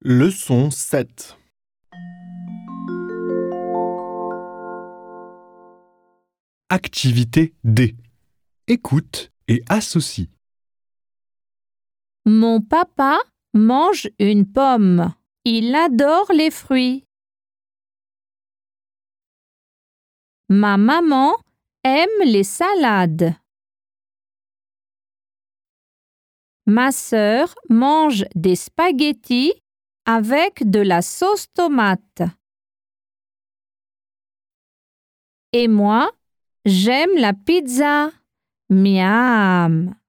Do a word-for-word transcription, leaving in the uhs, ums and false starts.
Leçon sept. Activité D. Écoute et associe. Mon papa mange une pomme. Il adore les fruits. Ma maman aime les salades. Ma sœur mange des spaghettis avec de la sauce tomate. Et moi, j'aime la pizza. Miam!